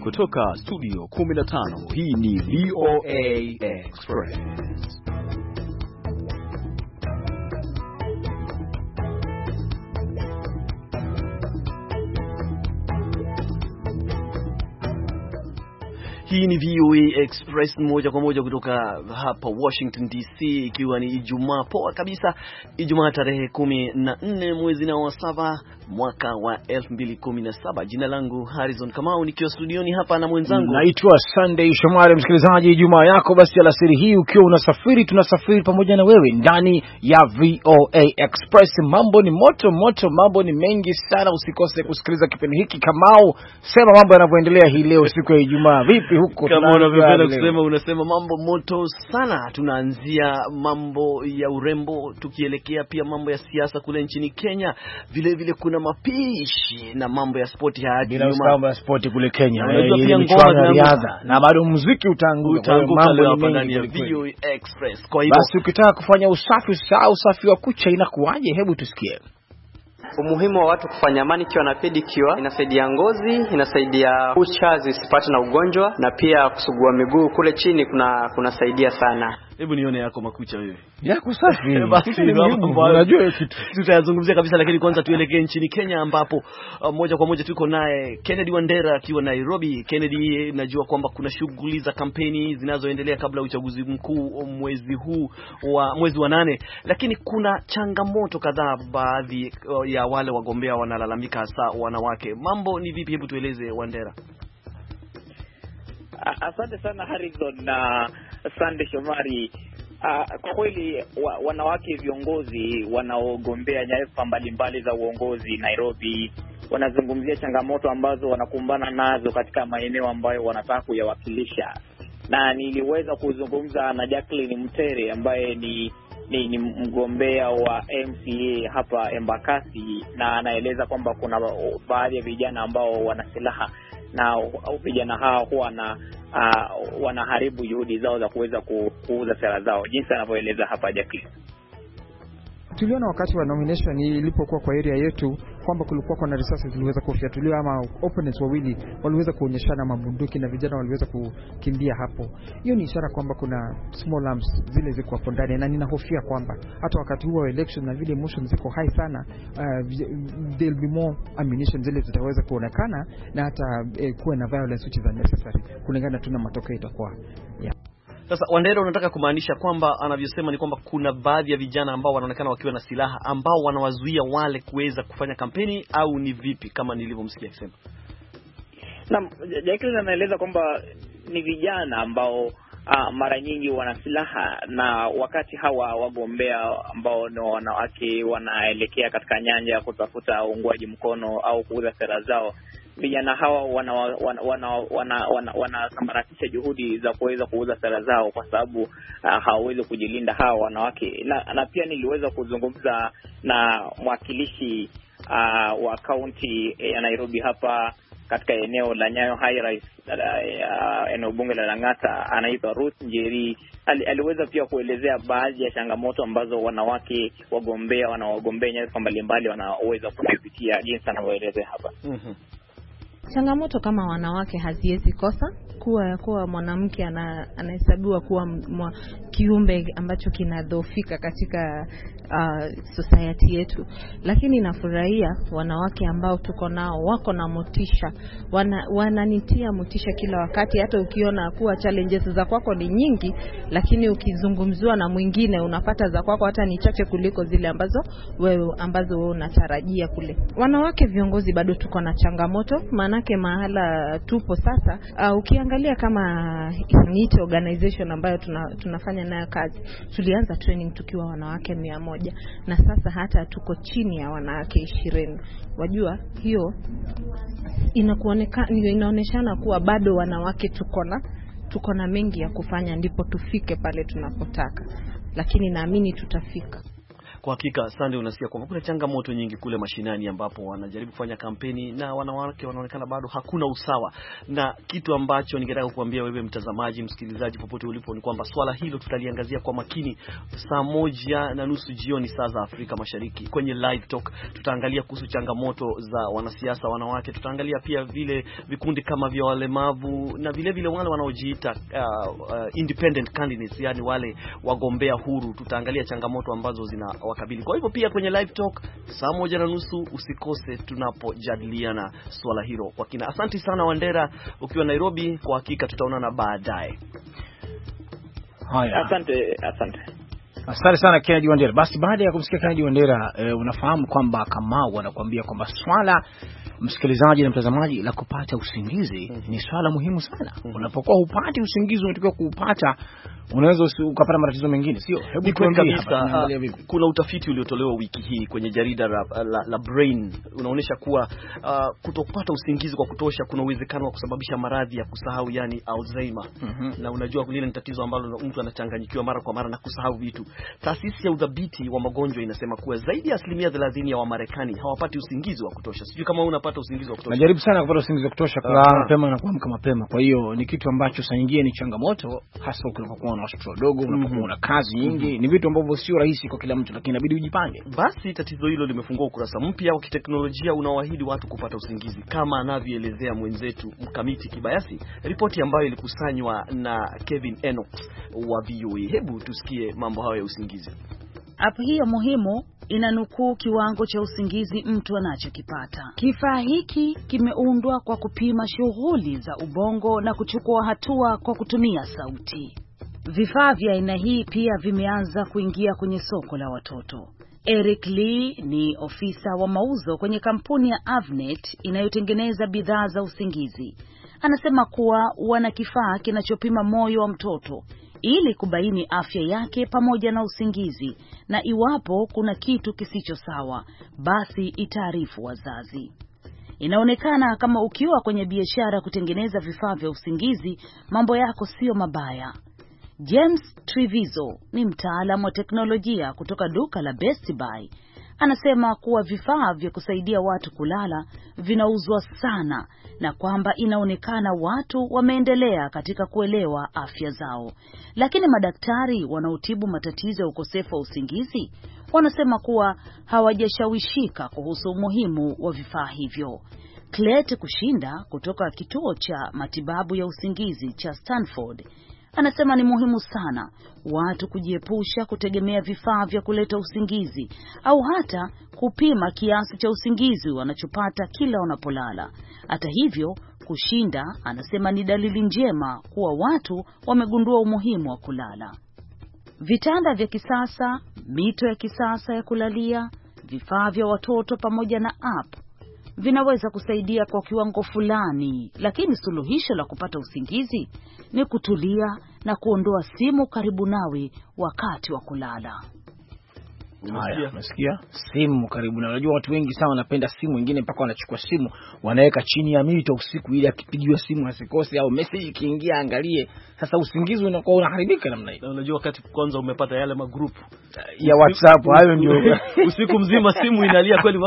kutoka studio 15, hii ni VOA Express. Hii ni VOA Express moja kwa moja kutoka hapa Washington DC, ikiwa ni Ijumaa poa kabisa, Ijumaa tarehe 14 mwezi wa 7 mwaka wa 2017. Jina langu Harrison Kamau, nikiwa studioni hapa na mwenzangu naitwa Sunday Shomari. Msikilizaji, Ijumaa yako basi alasiri hii ukiwa unasafiri, tunasafiri pamoja na wewe ndani ya VOA Express. Mambo ni moto moto, mambo ni mengi sana, usikose kusikiliza kipindi hiki. Kamau, sema mambo yanavyoendelea hii leo siku ya Ijumaa. Vipi huko? Kama unavyopenda kusema, unasema mambo moto sana. Tunaanzia mambo ya urembo, tukielekea pia mambo ya siasa kule nchini Kenya. Vile vile kuna mapishi na mambo ya sport ya hadi mambo ya sport kule Kenya. Unajua pia ngoma za riadha na bado muziki utaanguka leo hapa ndani ya VOA Express. Kwa hivyo basi ukitaka kufanya usafi wa kucha inakuaje? Hebu tusikie. Umuhimu wa watu kufanya manicure na pedicure: inasaidia ngozi, inasaidia kucha zisipate na ugonjwa, na pia kusugua miguu kule chini kunasaidia sana. Hebu nione yako makucha wewe. Yako safi. Basi unajua hiyo kitu tutayazungumzia kabisa, lakini kwanza tuelekee nchini Kenya, ambapo moja kwa moja tuko naye Kennedy Wandera akiwa Nairobi. Kennedy, najua kwamba kuna shughuli za kampeni zinazoendelea kabla uchaguzi mkuu mwezi wa 8, lakini kuna changamoto kadhaa, baadhi ya wale wagombea wanalalamika, hasa wanawake. Mambo ni vipi? Hebu tueleze Wandera. Asante sana Harrison na Sande Shomari. Kwa kweli wanawake viongozi wanaogombea nyadhifa mbalimbali za uongozi Nairobi wanazungumzia changamoto ambazo wanakumbana nazo katika maeneo ambayo wanataka kuyawakilisha, na niliweza kuzungumza na Jacqueline Mtere ambaye ni mgombea wa MCA hapa Embakasi, na anaeleza kwamba kuna baadhi ya vijana ambao wana silaha, na vijana hao huwa wanaharibu juhudi zao za kuweza kuuza sera zao, jinsi anavyoeleza hapa Jacqueline. Tuliona wakati wa nomination ilipokuwa kwa area yetu kwamba kulikuwa kuna risasi ziliweza kufyatuliwa, ama opponents wawili waliweza kuonyeshana mabunduki na vijana waliweza kukimbia hapo. Hiyo ni ishara kwamba kuna small arms zile ziko hapo ndani, na ninahofia kwamba hata wakati huo wa election na vile emotions ziko high sana, there'll be more ammunition zile zitaweza kuonekana, na hata kuwe na violence which is unnecessary kulingana tuna matokeo itakuwa. Sasa Wandera, unataka kumaanisha kwamba anavyosema ni kwamba kuna baadhi ya vijana ambao wanaonekana wakiwa na silaha ambao wanawazuia wale kuweza kufanya kampeni, au ni vipi kama nilivyomsikia akisema? Naam, Jacqueline anaeleza kwamba ni vijana ambao mara nyingi wana silaha, na wakati hawa wagombea ambao ni wanawake wanaelekea katika nyanja ya kutafuta uungwaji mkono au kuuza sera zao, vijana hawa wanasambaratisha juhudi za kuweza kuuza sera zao kwa sababu hawawezi kujilinda hawa wanawake. Na pia niliweza kuzungumza na mwakilishi wa kaunti ya Nairobi hapa katika eneo la Nyayo High Rise, eneo bunge la Lang'ata, anaitwa Ruth Njeri. Aliweza pia kuelezea baadhi ya changamoto ambazo wanawake wanaogombea nyadhifa mbalimbali wanaweza kupitia, jinsi anavyoelezea hapa. Changamoto kama wanawake haziwezi kosa. Kuwa mwanamke anahesabiwa kuwa kiumbe ambacho kinadhoofika katika society yetu, lakini nafurahia wanawake ambao tuko nao wako na motisha, wananitia motisha kila wakati. Hata ukiona kuwa challenges za kwako ni nyingi, lakini ukizungumzwa na mwingine unapata za kwako hata ni chache kuliko zile ambazo wewe unatarajia kule. Wanawake viongozi bado tuko na changamoto, manake mahala tupo sasa, ukiangalia kama NIT organization ambayo tunafanya nayo kazi, tulianza training tukiwa wanawake 100, na sasa hata tuko chini ya wanawake 20. Wajua hiyo inaoneshana kuwa bado wanawake tuko na mengi ya kufanya, ndipo tufike pale tunapotaka, lakini naamini tutafika. Kwa hakika Sunday, unasikia kwamba kuna changamoto nyingi kule mashinani ambapo wanajaribu kufanya kampeni na wanawake wanaonekana bado hakuna usawa. Na kitu ambacho ningetaka kukuambia wewe mtazamaji, msikilizaji popote ulipo ni kwamba swala hilo tutaliangazia kwa makini saa 1:30 jioni saa za Afrika Mashariki kwenye live talk. Tutaangalia kuhusu changamoto za wanasiasa wanawake, tutaangalia pia vile vikundi kama vya walemavu na vile vile wale wanaojiita independent candidates, yani wale wagombea huru. Tutaangalia changamoto ambazo zinawakabili. Kwa hivyo pia kwenye live talk saa 1:30 usikose tunapojadiliana swala hilo kwa kina. Asante sana Wandera ukiwa Nairobi, kwa hakika tutaonana baadaye. Haya. Asante sana Kennedy Wandera. Basi baada ya kumsikia Kennedy Wandera, unafahamu kwamba Kamau anakuambia kwamba swala, msikilizaji na mtazamaji, la kupata usingizi ni swala muhimu sana. Unapokuwa hupati usingizi unatakiwa kuupata, unaweza ukapata matatizo mengine, sio? Hebu tuangalie hapa. Kuna utafiti uliotolewa wiki hii kwenye jarida la Brain unaonyesha kuwa kutopata usingizi kwa kutosha kuna uwezekano wa kusababisha maradhi ya kusahau, yani Alzheimer. Na unajua lile ni tatizo ambalo mtu anachanganyikiwa mara kwa mara na kusahau vitu. Taasisi ya udhibiti wa magonjwa inasema kuwa zaidi ya 30% ya Wamarekani hawapati usingizi wa kutosha. Sijui kama unapata usingizi wa kutosha. Najaribu sana kupata usingizi wa kutosha, kulala mapema na kuamka mapema. Kwa hiyo ni kitu ambacho saa nyingine ni changamoto, hasa unapokuwa na watoto wadogo, unapokuwa na kazi nyingi. Ni vitu ambavyo sio rahisi kwa kila mtu, lakini inabidi ujipange. Basi tatizo hilo limefungua ukurasa mpya wa kiteknolojia unaoahidi watu kupata usingizi, kama anavyoelezea mwenzetu Mkamiti Kibayasi, ripoti ambayo ilikusanywa na Kevin Enoch wa VOA. Hebu tusikie mambo hayo ya usingizi. App hiyo muhimu inanukuu kiwango cha usingizi mtu anachokipata. Kifaa hiki kimeundwa kwa kupima shughuli za ubongo na kuchukua hatua kwa kutumia sauti. Vifaa vya aina hii pia vimeanza kuingia kwenye soko la watoto. Eric Lee ni ofisa wa mauzo kwenye kampuni ya Avnet inayotengeneza bidhaa za usingizi. Anasema kuwa wana kifaa kinachopima moyo wa mtoto ili kubaini afya yake pamoja na usingizi, na iwapo kuna kitu kisicho sawa, basi itaarifu wazazi. Inaonekana kama ukiwa kwenye biashara kutengeneza vifaa vya usingizi, mambo yako sio mabaya. James Trevizo ni mtaalamu wa teknolojia kutoka duka la Best Buy. Anasema kuwa vifaa vya kusaidia watu kulala vinauzwa sana na kwamba inaonekana watu wameendelea katika kuelewa afya zao. Lakini madaktari wanaotibu matatizo ya ukosefu wa usingizi wanasema kuwa hawajashawishika kuhusu umuhimu wa vifaa hivyo. Clet Kushinda kutoka kituo cha matibabu ya usingizi cha Stanford anasema ni muhimu sana watu kujiepusha kutegemea vifaa vya kuleta usingizi au hata kupima kiasi cha usingizi wanachopata kila wanapolala. Hata hivyo, Kushinda anasema ni dalili njema kuwa watu wamegundua umuhimu wa kulala. Vitanda vya kisasa, mito ya kisasa ya kulalia, vifaa vya watoto pamoja na app vinaweza kusaidia kwa kiwango fulani, lakini suluhisho la kupata usingizi ni kutulia na kuondoa simu karibu nawe wakati wa kulala. Unasikia? Simu karibu na. Unajua watu wengi sana wanapenda simu, wengine mpaka wanachukua simu wanaweka chini ya mito usiku ili akipigiwa simu asikose, au message ikiingia angalie. Sasa usingizi unakuwa unaharibika namna hiyo. Unajua wakati kwanza umepata yale magrupu ya WhatsApp, hayo ndio usiku mzima simu inalia kweli,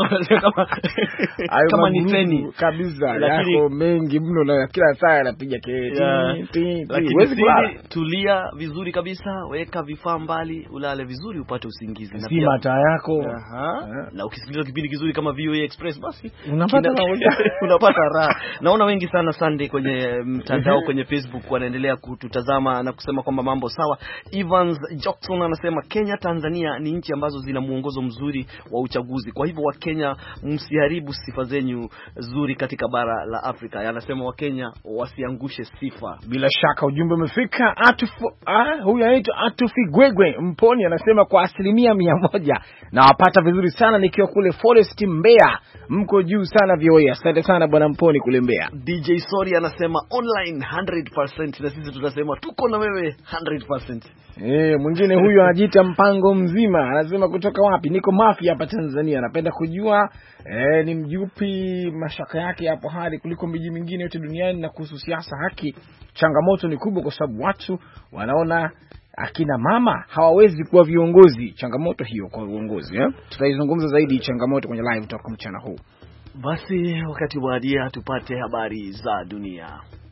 kama ni treni kabisa. Lakini yako mengi mno na kila saa anapiga kelele. Lakini tulia vizuri kabisa, weka vifaa mbali, ulale vizuri upate usingizi. Na pia taa yako. Na ukisikiliza kipindi kizuri kama VOA Express, basi unapata raha. Naona wengi sana Sunday kwenye mtandao kwenye Facebook wanaendelea kututazama na kusema kwamba mambo sawa. Evans Jackson anasema Kenya, Tanzania ni nchi ambazo zina muongozo mzuri wa uchaguzi. Kwa hivyo Wakenya, msiharibu sifa zenyu nzuri katika bara la Afrika. Anasema Wakenya wasiangushe sifa. Bila shaka ujumbe umefika. Huyu anaitwa Atufi Gwegwe Mponi anasema kwa 100% na wapata vizuri sana nikiwa kule Forest Mbeya. Mko juu sana VOA. Asante sana bwana Mponi kule Mbeya. DJ Sori anasema online 100%, na sisi tunasema tuko na wewe 100%. Mwingine huyu anajiita mpango mzima anasema kutoka wapi? Niko Mafia hapa Tanzania. Anapenda kujua ni mjupi mashaka yake hapo hadi kuliko miji mingine yote duniani. Na kuhusu siasa haki, changamoto ni kubwa kwa sababu watu wanaona akina mama hawawezi kuwa viongozi. Changamoto hiyo kwa uongozi, tutaizungumza zaidi changamoto kwenye live talk mchana huu. Basi wakati wadia tupate habari za dunia.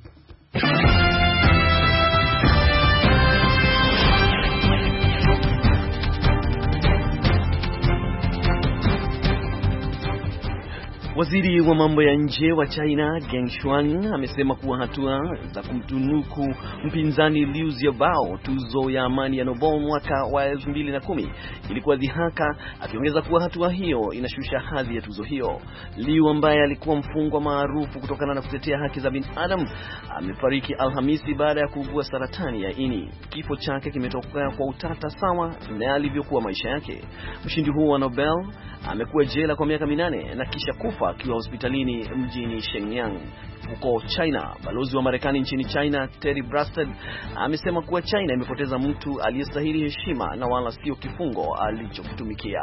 Waziri wa mambo ya nje wa China Geng Shuang amesema kuwa hatua za kumtunuku mpinzani Liu Xiaobo tuzo ya amani ya Nobel mwaka wa 2010 ilikuwa dhihaka, akiongeza kuwa hatua hiyo inashusha hadhi ya tuzo hiyo. Liu ambaye alikuwa mfungwa maarufu kutokana na kutetea haki za binadamu amefariki Alhamisi baada ya kuugua saratani ya ini. Kifo chake kimetokea kwa utata sawa na alivyokuwa maisha yake. Mshindi huo wa Nobel amekuwa jela kwa miaka 8 na kisha kufa akiwa hospitalini mjini Shenyang huko China. Balozi wa Marekani nchini China Terry Branstad amesema kuwa China imepoteza mtu aliyestahili heshima na wala sio kifungo alichokutumikia.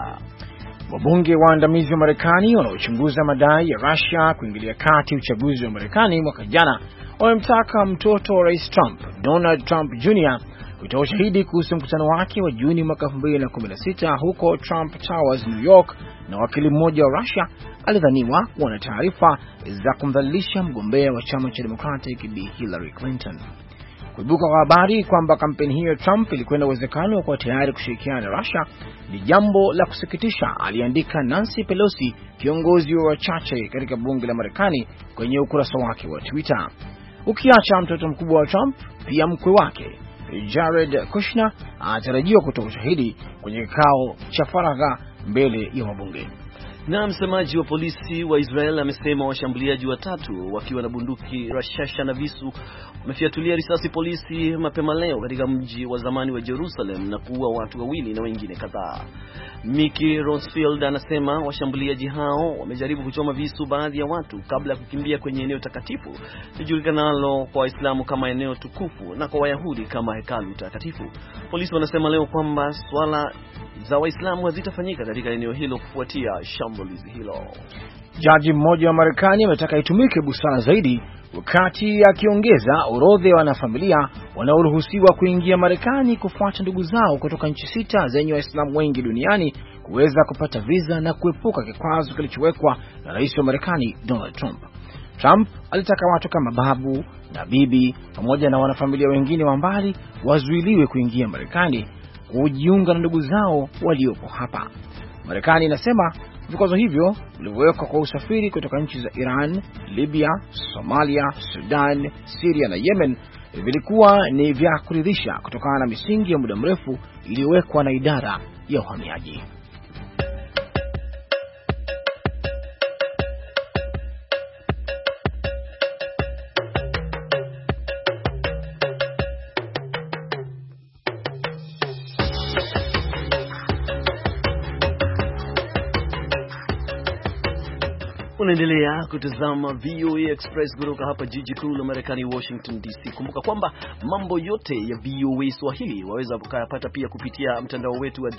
Wabunge waandamizi wa Marekani wanaochunguza madai ya Russia kuingilia kati uchaguzi wa Marekani mwaka jana wamemtaka mtoto wa Rais Trump, Donald Trump Jr. kutoa ushahidi kuhusu mkutano wake wa Juni mwaka 2016 huko Trump Towers, New York, na wakili mmoja wa Russia alidhaniwa kuwa na taarifa za kumdhalilisha mgombea wa chama cha Democratic Bi Hillary Clinton. Kuibuka kwa habari kwamba kampeni hiyo ya Trump ilikuwa na uwezekano wa kuwa tayari kushirikiana na Russia ni jambo la kusikitisha, aliandika Nancy Pelosi, kiongozi wa wachache katika bunge la Marekani, kwenye ukurasa wake wa Twitter. Ukiacha mtoto mkubwa wa Trump, pia mkwe wake Jared Kushner anatarajiwa kutoa ushahidi kwenye kikao cha faragha mbele ya wabunge. Na msemaji wa polisi wa Israel amesema washambuliaji watatu wakiwa na bunduki, rashasha na visu wamefiatulia risasi polisi mapema leo katika mji wa zamani wa Jerusalem na kuua watu wawili na wengine kadhaa. Mickey Rosfield anasema washambuliaji hao wamejaribu kuchoma visu baadhi ya watu kabla ya kukimbia kwenye eneo takatifu lijulikanalo kwa Waislamu kama eneo tukufu na kwa Wayahudi kama hekalu takatifu. Polisi wanasema leo kwamba swala za Waislamu hazitafanyika katika eneo hilo kufuatia shambulizi hilo. Jaji mmoja wa Marekani ametaka itumike busara zaidi wakati akiongeza orodha ya wanafamilia wanaoruhusiwa kuingia Marekani kufuata ndugu zao kutoka nchi 6 zenye Waislamu wengi duniani kuweza kupata visa na kuepuka kikwazo kilichowekwa na rais wa Marekani Donald Trump. Trump alitaka watu kama babu na bibi pamoja na wanafamilia wengine wa mbali wazuiliwe kuingia Marekani kujiunga na ndugu zao waliopo hapa. Marekani inasema vikwazo hivyo vilivyowekwa kwa usafiri kutoka nchi za Iran, Libya, Somalia, Sudan, Syria na Yemen vilikuwa ni vya kuridhisha kutokana na misingi ya muda mrefu iliyowekwa na idara ya uhamiaji. Unaendelea kutazama VOA Express kutoka hapa jiji kuu la Marekani, Washington DC. Kumbuka kwamba mambo yote ya VOA Swahili waweza kuyapata pia kupitia mtandao wetu wa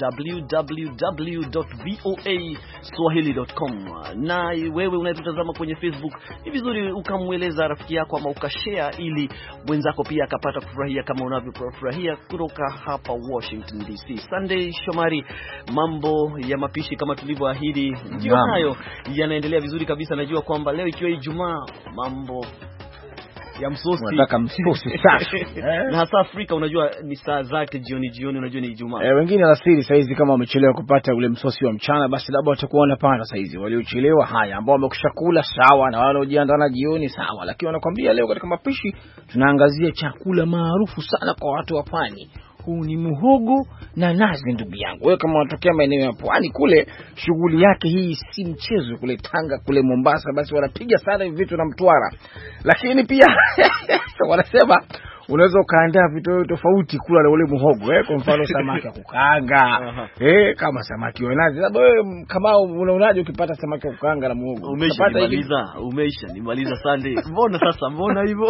www.voaswahili.com. Na wewe unayetutazama kwenye Facebook, ni vizuri ukamweleza rafiki yako ama ukashare ili wenzako pia akapata kufurahia kama unavyofurahia kutoka hapa Washington DC. Sunday Shomari, mambo ya mapishi kama tulivyoahidi ndio hayo yanaendelea vizuri kabisa. Najua kwamba leo ikiwa Ijumaa, mambo ya msosi, unataka msosi safi na hasa Afrika unajua ni saa zake jioni, unajua ni Ijumaa. Wengine alasiri saizi kama wamechelewa kupata ule msosi wa mchana, basi labda watakuwa wanapata saizi. Waliochelewa haya ambao wamekushakula sawa, na wale wanaojiandaa na jioni sawa, lakini wanakuambia leo katika mapishi tunaangazia chakula maarufu sana kwa watu wa pwani. Huu ni muhogo na nazi, ndugu yangu. Wewe kama unatokea maeneo ya pwani kule, shughuli yake hii si mchezo. Kule Tanga, kule Mombasa, basi wanapiga sana hivi vitu na Mtwara. Lakini pia wanasema unaweza ukaandaa vitu tofauti kula na ule muhogo. Kwa mfano samaki wa kukaanga. Kama samaki wa nazi. Labda wewe kama unaonaje ukipata samaki wa kukaanga na muhogo? Nimaliza Sunday. Mbona hivyo?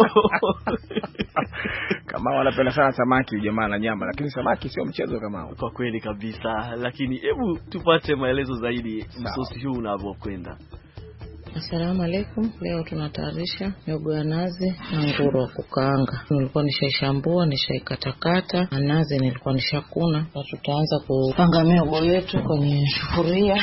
Kama wanapenda sana samaki jamaa na nyama, lakini samaki sio mchezo kama huo. Kwa kweli kabisa. Lakini hebu tupate maelezo zaidi msosi huu unavyokwenda. Assalamu alaikum. Leo tunatayarisha mihogo ya nazi na nguru wa kukaanga. Nilikuwa nishaishambua, nishaikatakata. Nazi nilikuwa nishakuna. Tutaanza kupanga mihogo yetu kwenye sufuria.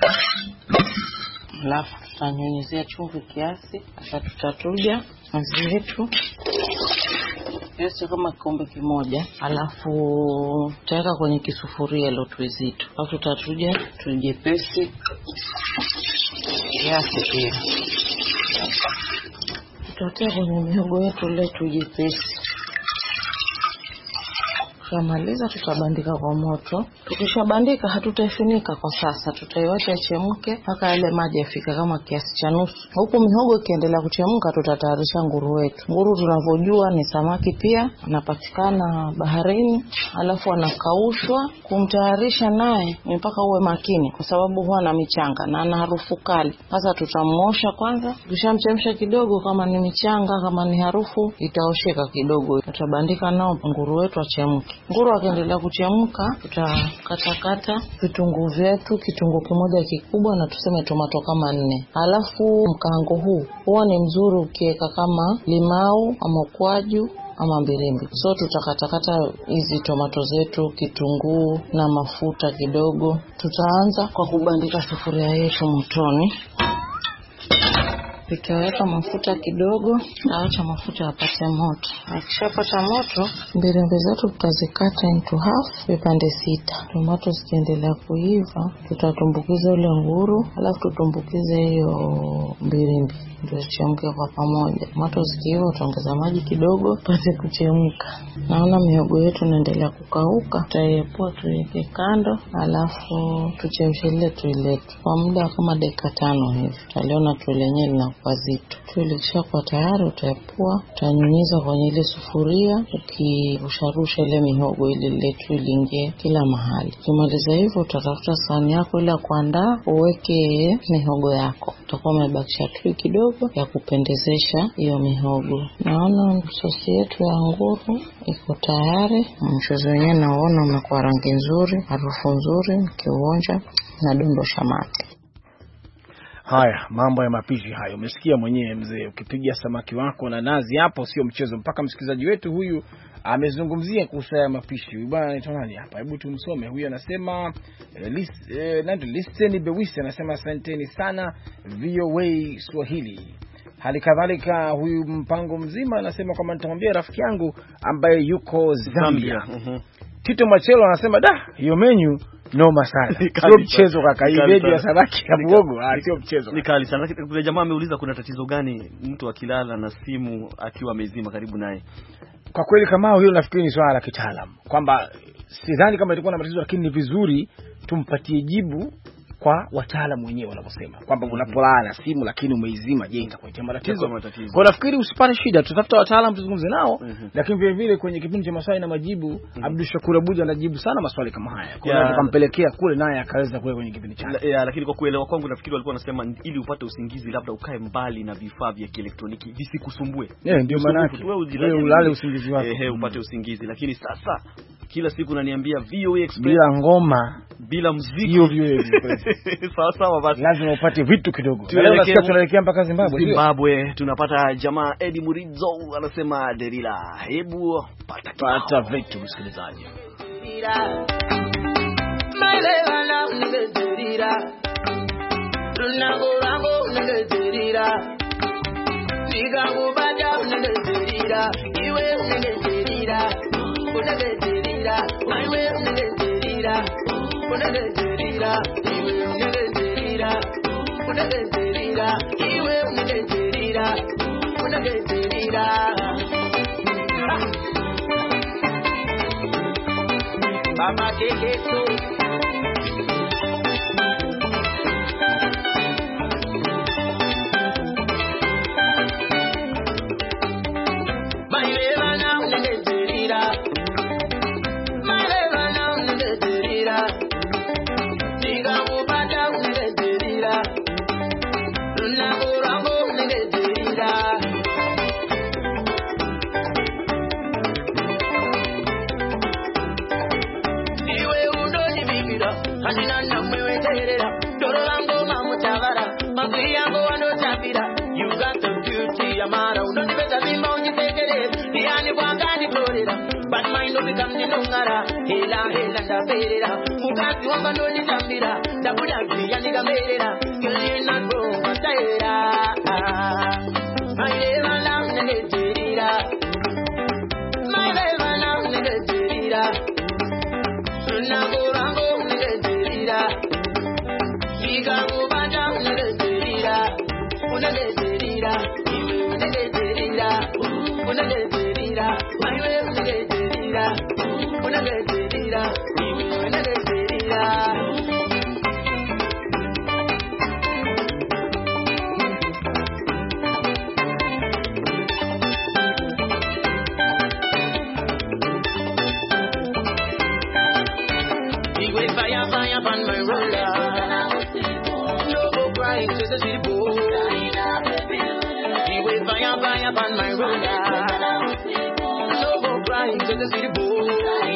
Alafu tutanyunyizia chumvi kiasi. Sasa tutachuja nazi yetu kiasi kama kikombe kimoja. Alafu tutaweka kwenye kisufuria lotu zito. Alafu tutachuja tujepesi kiasi pia. Tutatia kwenye mihogo yetu letu jepesi. Tukimaliza tutabandika kwa moto. Tukishabandika hatutaifunika kwa sasa. Tutaiacha ichemke mpaka yale maji yafika kama kiasi cha nusu. Huku mihogo ikiendelea kuchemka tutatayarisha nguru wetu. Nguru tunavyojua ni samaki pia, anapatikana baharini, alafu anakaushwa. Kumtayarisha naye ni mpaka uwe makini kwa sababu huwa na michanga na ana harufu kali. Sasa tutamosha kwanza. Tukishamchemsha kidogo, kama ni michanga, kama ni harufu, itaosheka kidogo. Tutabandika nao nguru wetu achemke. Nguru akiendelea kuchemka, tutakatakata vitunguu vyetu, kitunguu kimoja kikubwa na tuseme tomato kama 4. Alafu mkaango huu huwa ni mzuri ukiweka kama limau ama ukwaju ama mbilimbi. So tutakatakata hizi tomato zetu, kitunguu na mafuta kidogo. Tutaanza kwa kubandika sufuria yetu motoni. Tutaweka mafuta kidogo, acha mafuta yapate moto. Akishapata moto, mbilimbi zetu tutazikata into half, vipande 6. Tomato zikiendelea kuiva, tutatumbukiza ile nguru, alafu tutumbukize hiyo mbilimbi ndio ichemke kwa pamoja. Tomato zikiiva utaongeza maji kidogo pate kuchemka. Naona mihogo yetu inaendelea kukauka, tutaiepua tuweke kando, alafu tuchemshe ile tuilete kwa muda kama dakika 5 hivi. Tutaliona tulenye linakuwa zito. Tulikisha kwa tayari, utaepua, utanyunyiza kwenye ile sufuria, ukirusharusha ile mihogo ile letu ilingie kila mahali. Ukimaliza hivyo utatafuta sahani yako ile kuandaa, uweke mihogo yako. Utakuwa umebakisha tu kidogo ya kupendezesha hiyo mihogo. Naona sosi yetu ya nguru iko tayari. Mchuzi wenyewe naona unakuwa rangi nzuri, harufu nzuri, ukionja na dondosha mate. Haya, mambo ya mapishi hayo. Umesikia mwenyewe mzee, ukipiga samaki wako na nazi hapo sio mchezo. Mpaka msikilizaji wetu huyu amezungumzia kuhusu ya mapishi. Huyu bwana anaitwa nani hapa? Hebu tumsome. Huyu anasema listen Bewisi anasema asanteni sana VOA Swahili. Hali kadhalika huyu mpango mzima anasema kwamba nitamwambia rafiki yangu ambaye yuko Zambia. Tito Machelo anasema hiyo menu noma sana. Sio mchezo kaka, hii bebi ya samaki ya muogo sio mchezo. Ni kali sana. Kuna jamaa ameuliza kuna tatizo gani mtu akilala na simu akiwa amezima karibu naye. Kwa kweli kama hiyo nafikiri ni swala la kitaalamu, kwamba sidhani kama itakuwa na matatizo, lakini ni vizuri tumpatie jibu kwa wataalamu wenyewe wanaposema kwamba unapolala na simu lakini umeizima, je, itakuletea matatizo? Kwa nafikiri usipate shida, tutafuta wataalamu tuzungumze nao. Lakini vile vile kwenye kipindi cha maswali na majibu Abdul Shakur Abuja anajibu sana maswali kama haya. Kwa hiyo tukampelekea kule naye akaweza kule kwenye kipindi chake. Lakini kwa kuelewa kwangu nafikiri walikuwa wanasema ili upate usingizi labda ukae mbali na vifaa vya kielektroniki visikusumbue. Ndio maana yake. Wewe ulale usingizi wako. Upate usingizi. Lakini sasa kila siku unaniambia VOA Express bila ngoma, bila muziki. Hiyo VOA Express. Sawa basi. Lazima upate vitu kidogo. Tunaelekea mpaka Zimbabwe. Tunapata jamaa Eddie Murizo anasema Derila. Hebu pata vitu msikilizaji. Maelewano ningejerira. Runango ningejerira. Nikakubaja ningejerira. Iwe ningejerira. Unagejerira. Iwe ningejerira. Unagejerira. Iwe ningejerira. Unagejerira. Iwe ningejerira. Unagejerira. Mama keke so Iwe uno Mara, don't be the mountain take it. The only one got the Florida. But mine no become the Nungara. Hela da Berera. Mukati wamba no ni Zambira. Da Budagi yani da Berera. Girl you not wrong but my never love Nigeria. My never love Nigeria. Nago rango Nigeria. Diga go banja Nigeria. Una Nigeria. Una Nigeria. Una Nigeria. My way Nigeria. Una Nigeria. Una Nigeria. Fire upon my roller. No go crying, just a city boy. We wait fire upon my roller. No go crying, just a city boy.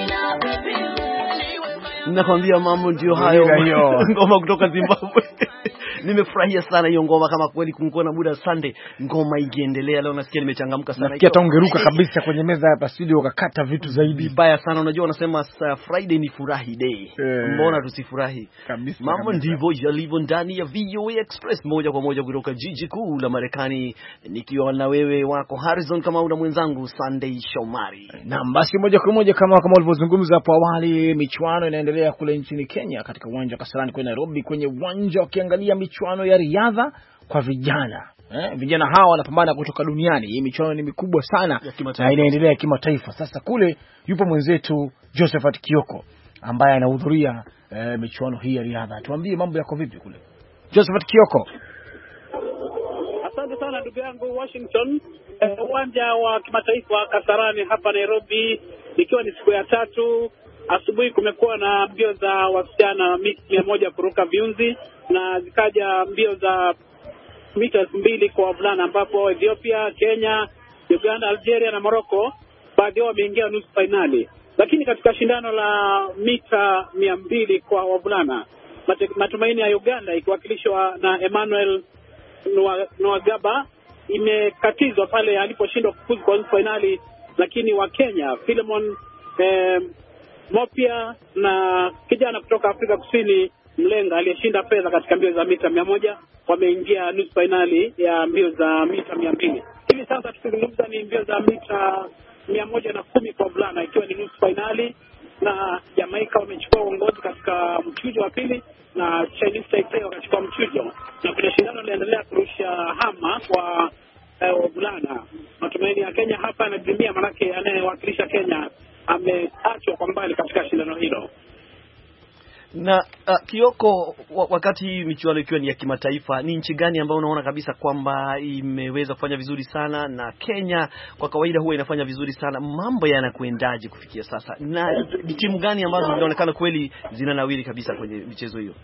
Nakwambia mambo ndio hayo. Ngoma kutoka Zimbabwe. Nimefurahia sana hiyo ngoma, kama kweli kungekuwa na muda Sunday ngoma ikiendelea leo. Nasikia nimechangamka sana. Nasikia taungeruka kabisa kwenye meza hapa studio ukakata vitu zaidi. Baya sana, unajua wanasema Friday ni furahi day. Mbona tusifurahi? Mambo ndivyo yalivyo ndani ya VOA Express, moja kwa moja kutoka jiji kuu la Marekani, nikiwa na wewe wako Harrison kama una mwenzangu Sunday Shomari. Na basi moja kwa moja kama ulivyozungumza hapo awali, michuano inaendelea kule nchini Kenya katika uwanja wa Kasarani kwa Nairobi, kwenye uwanja wakiangalia michuano ya riadha kwa vijana. Vijana hawa wanapambana kutoka duniani. Hii michuano ni mikubwa sana na inaendelea kimataifa. Sasa kule yupo mwenzetu Josephat Kioko ambaye anahudhuria michuano hii ya riadha. Tuambie mambo yako vipi kule, Josephat Kioko? Asante sana ndugu yangu Washington. Uwanja wa kimataifa Kasarani hapa Nairobi, ikiwa ni siku ya 3. Asubuhi kumekuwa na mbio za wasichana mita 100 kuruka viunzi, na zikaja mbio za mita 2 kwa wavulana, ambapo Ethiopia, Kenya, Uganda, Algeria na Morocco baadhi wameingia nusu finali. Lakini katika shindano la mita 200 kwa wavulana, matumaini ya Uganda ikiwakilishwa na Emmanuel Nwagaba imekatizwa pale aliposhindwa kufuzu kwa nusu finali. Lakini wa Kenya Philemon Mopia na kijana kutoka Afrika Kusini Mlenga aliyeshinda fedha katika mbio za mita 100 wameingia nusu finali ya mbio za mita 200. Hivi sasa tukizungumza ni mbio za mita 110 kwa vulana, ikiwa ni nusu finali, na Jamaica wamechukua uongozi katika mchujo wa pili na Chinese Taipei wakachukua mchujo, na kuna shindano linaendelea kurusha hama kwa vulana. Matumaini ya Kenya hapa yanadimia, manake anayewakilisha Kenya ameachwa kwa mbali katika shindano hilo. Na Kioko, wakati michuano ikiwa ni ya kimataifa, ni nchi gani ambayo unaona kabisa kwamba imeweza kufanya vizuri sana? Na Kenya kwa kawaida huwa inafanya vizuri sana, mambo yanakwendaje kufikia sasa? Na timu gani ambazo zinaonekana kweli zinanawiri kabisa kwenye michezo hiyo?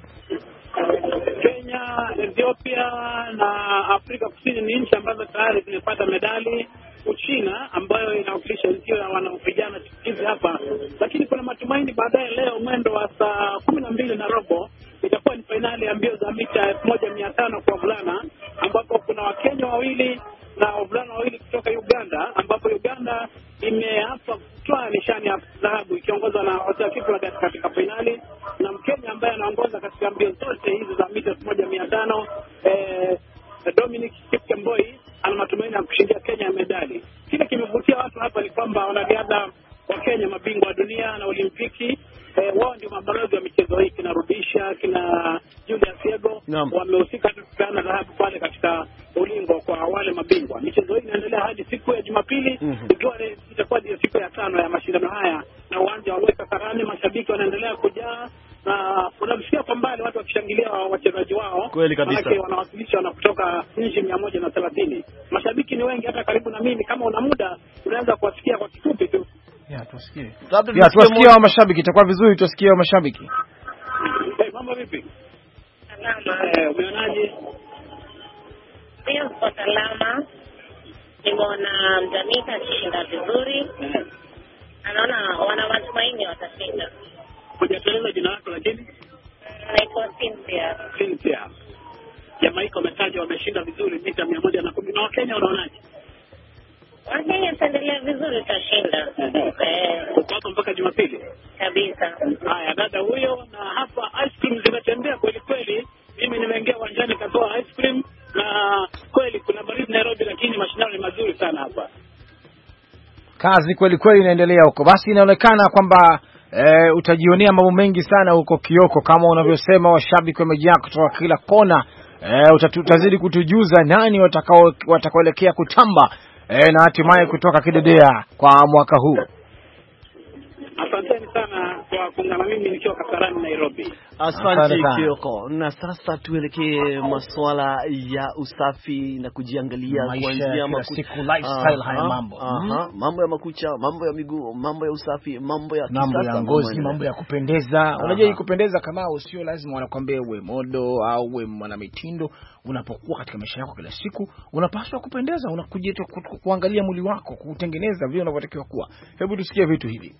Kenya, Ethiopia na Afrika Kusini ni nchi ambazo tayari zimepata medali. Uchina ambayo inawakilisha nchi ya wanavijana chipukizi hapa, lakini kuna matumaini baadaye leo mwendo wa saa 12:15 itakuwa ni finali ya mbio za mita 1500 kwa vulana, ambapo kuna Wakenya wawili na wavulana wawili kutoka Uganda, ambapo Uganda imeapa kutoa nishani ya dhahabu ikiongozwa na Otia Kiplagat katika finali, na Mkenya ambaye anaongoza katika mbio zote hizi za mita 1500 Dominic Kipkemboi ana matumaini ya kushindia Kenya medali. Kile kimevutia watu hapa ni kwamba wanariadha wa Kenya, mabingwa wa dunia na Olimpiki, wao ndio mabalozi wa michezo hii. Kina Rudisha, kina Julius Yego wamehusika kupeana dhahabu pale katika ulingo kwa wale mabingwa. Michezo hii inaendelea hadi siku ya Jumapili, ikiwa itakuwa ndio siku ya 5 ya mashindano haya, na uwanja wa Kasarani mashabiki wanaendelea kujaa, na unamsikia kwa mbali watu wakishangilia wachezaji wao. Kweli kabisa. Maana wanawakilisha na kutoka nchi 130. Mashabiki ni wengi, hata karibu na mimi. Kama una muda unaweza kuwasikia kwa kifupi tu. Tusikie. Tusikie wa mashabiki, itakuwa vizuri tusikie wa mashabiki. Mambo vipi? Salama. Umeonaje? Pia kwa salama. Nimeona Jamaica akishinda vizuri. Anaona wana matumaini watashinda. Hujatueleza jina lako lakini? Naitwa Cynthia. Jamaica umetaja wameshinda vizuri mita 110, na Wakenya unaonaje? naendelea vizuri, tutashinda. Uko mpaka Jumapili Kabisa. Haya, dada huyo. Na hapa ice cream zimetembea kweli kweli. Mimi nimeingia uwanjani katoa ice cream, na kweli kuna baridi Nairobi, lakini mashindano ni mazuri sana hapa. Kazi kweli kweli inaendelea huko. Basi inaonekana kwamba utajionea mambo mengi sana huko Kioko, kama unavyosema, washabiki wamejaa kutoka kila kona. Utazidi kutujuza nani watakaoelekea kutamba na hatimaye kutoka kidedea kwa mwaka huu. Asanteni sana kwa kuungana mimi nikiwa Kasarani, Nairobi. Asante Kioko. Na sasa tuelekee masuala ya usafi na kujiangalia kuanzia siku lifestyle, haya mambo. Mambo ya makucha, mambo ya miguu, mambo ya usafi, mambo ya kisasa, mambo ya ngozi, mambo ya kupendeza. Unajua hii kupendeza kama sio lazima wanakuambia uwe modo au uwe mwanamitindo. Unapokuwa katika maisha yako kila siku, unapaswa kupendeza, unakuja kuangalia mwili wako, kutengeneza vile unavyotakiwa kuwa. Hebu tusikie vitu hivi.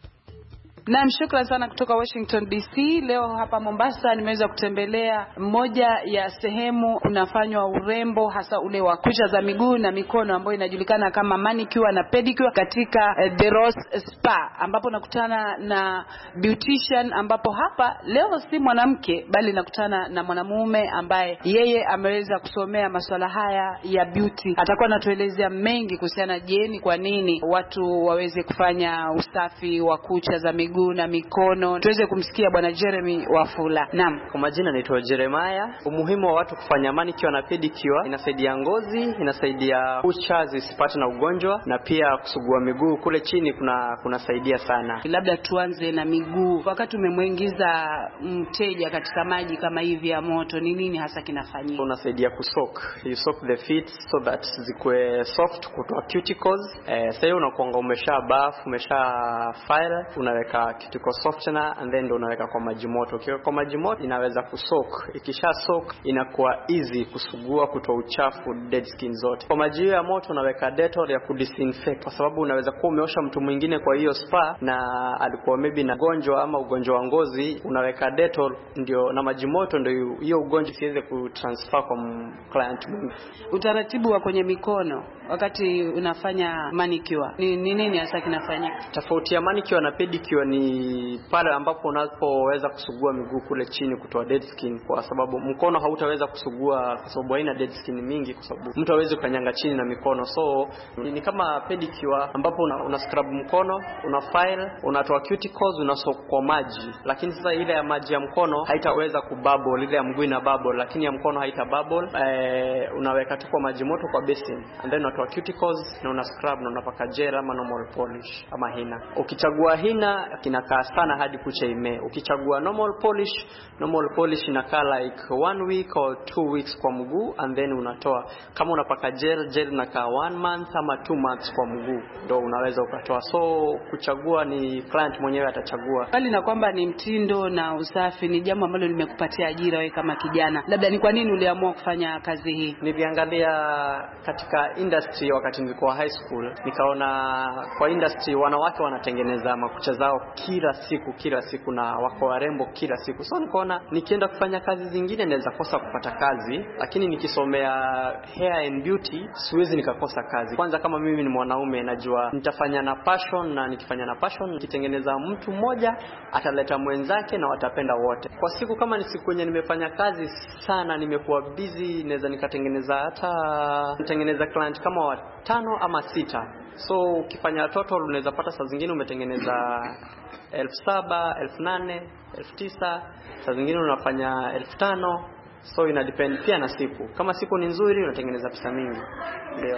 Na shukrani sana kutoka Washington DC. Leo hapa Mombasa nimeweza kutembelea moja ya sehemu kunafanywa urembo, hasa ule wa kucha za miguu na mikono, ambayo inajulikana kama manicure na pedicure, katika The Rose Spa, ambapo nakutana na beautician, ambapo hapa leo si mwanamke bali nakutana na mwanamume ambaye yeye ameweza kusomea masuala haya ya beauty. Atakuwa anatuelezea mengi kuhusiana ni kwa nini watu waweze kufanya usafi wa kucha za miguu na mikono. Tuweze kumsikia bwana Jeremy Wafula. Naam. Kwa majina naitwa Jeremiah. Umuhimu wa watu kufanya manicure na pedicure, inasaidia ngozi, inasaidia kucha zisipate na ugonjwa, na pia kusugua miguu kule chini kunasaidia sana. Labda tuanze na miguu. Wakati umemwingiza mteja katika maji kama hivi ya moto, ni nini hasa kinafanyika? Unasaidia kusoak. You soak the feet so that zikue soft, kutoa cuticles. Sasa unakuanga umesha bath, umesha file, unaweka cuticle softener and then ndo unaweka kwa maji moto. Ukiweka kwa maji moto inaweza kusoak. Ikisha soak inakuwa easy kusugua, kutoa uchafu, dead skin zote. Kwa maji ya moto unaweka Dettol ya kudisinfect, kwa sababu unaweza kuwa umeosha mtu mwingine kwa hiyo spa na alikuwa maybe na ugonjwa ama ugonjwa wa ngozi, unaweka Dettol ndio na maji moto ndio hiyo ugonjwa siweze kutransfer kwa client mwingine. Utaratibu wa kwenye mikono wakati unafanya manicure ni nini hasa kinafanyika? Tofauti ya manicure na pedicure ni pale ambapo unapoweza kusugua miguu kule chini kutoa dead skin, kwa sababu mkono hautaweza kusugua kwa sababu haina dead skin mingi, kwa sababu mtu hawezi kanyanga chini na mikono. So ni kama pedicure ambapo una scrub mkono, una file, unatoa cuticles, unasoak kwa maji. Lakini sasa ile ya maji ya mkono haitaweza kububble, ile ya mguu ina bubble, lakini ya mkono haita bubble. Unaweka tu kwa maji moto kwa basin and then unatoa cuticles na una scrub na unapaka gel ama normal polish ama hina. Ukichagua hina kinakaa sana hadi kucha ime. Ukichagua normal polish inakaa like 1 week or 2 weeks kwa mguu and then unatoa. Kama unapaka gel inakaa 1 month ama 2 months kwa mguu ndio unaweza ukatoa. So kuchagua ni client mwenyewe atachagua. Bali na kwamba ni mtindo na usafi ni jambo ambalo limekupatia ajira wewe kama kijana, labda ni kwa nini uliamua kufanya kazi hii? Niliangalia katika industry wakati nilikuwa high school, nikaona kwa industry wanawake wanatengeneza makucha zao kila siku na wako warembo kila siku. So nikaona nikienda kufanya kazi zingine naweza kosa kupata kazi, lakini nikisomea hair and beauty siwezi nikakosa kazi. Kwanza kama mimi ni mwanaume najua nitafanya na passion, na nikifanya na passion nikitengeneza mtu mmoja ataleta mwenzake na watapenda wote. Kwa siku kama ni siku yenye nimefanya kazi sana, nimekuwa busy, naweza nikatengeneza nitengeneza client kama 5 ama 6. So ukifanya total unaweza pata saa zingine umetengeneza 7,000, 8,000, 9,000, saa zingine unafanya 5,000. So ina depend pia na siku. Kama siku ni nzuri unatengeneza pesa mingi. Ndio.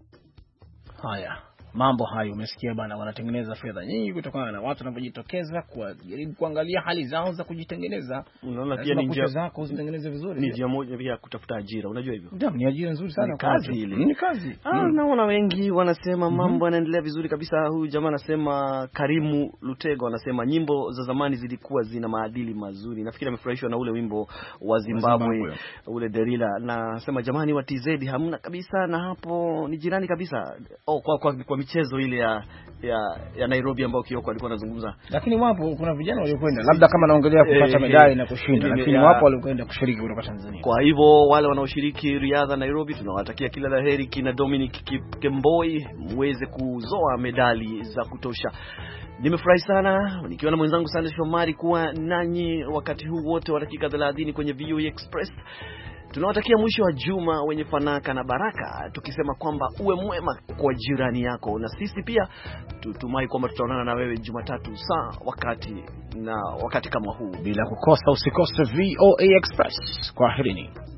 Haya, mambo hayo umesikia bana, wanatengeneza fedha nyingi kutokana na watu wanapojitokeza kujaribu kuangalia hali zao za kujitengeneza. Unaona pia ni njia zako uzitengeneze vizuri. Ni njia moja pia kutafuta ajira, unajua hivyo. Ndio, ni ajira nzuri sana, kazi ile. Ni kazi. Naona wengi wanasema mambo yanaendelea vizuri kabisa. Huyu jamaa anasema, Karimu Lutego anasema nyimbo za zamani zilikuwa zina maadili mazuri. Nafikiri amefurahishwa na ule wimbo wa Zimbabwe ule Derila, na anasema jamani wa TZ hamna kabisa, na hapo ni jirani kabisa. Kwa michezo ile ya Nairobi ambao Kioko alikuwa anazungumza. Lakini wapo kuna vijana waliokwenda, labda kama naongelea kupata medali na kushinda, lakini wapo waliokwenda kushiriki kutoka Tanzania. Kwa hivyo wale wanaoshiriki riadha Nairobi tunawatakia kila laheri, kina Dominic Kemboi muweze kuzoa medali za kutosha. Nimefurahi sana nikiwa na mwenzangu Sande Shomari kuwa nanyi wakati huu wote wa dakika 30 kwenye VOA Express. Tunawatakia mwisho wa juma wenye fanaka na baraka, tukisema kwamba uwe mwema kwa jirani yako, na sisi pia tutumai kwamba tutaonana na wewe Jumatatu wakati kama huu. Bila kukosa, usikose VOA Express. Kwaherini.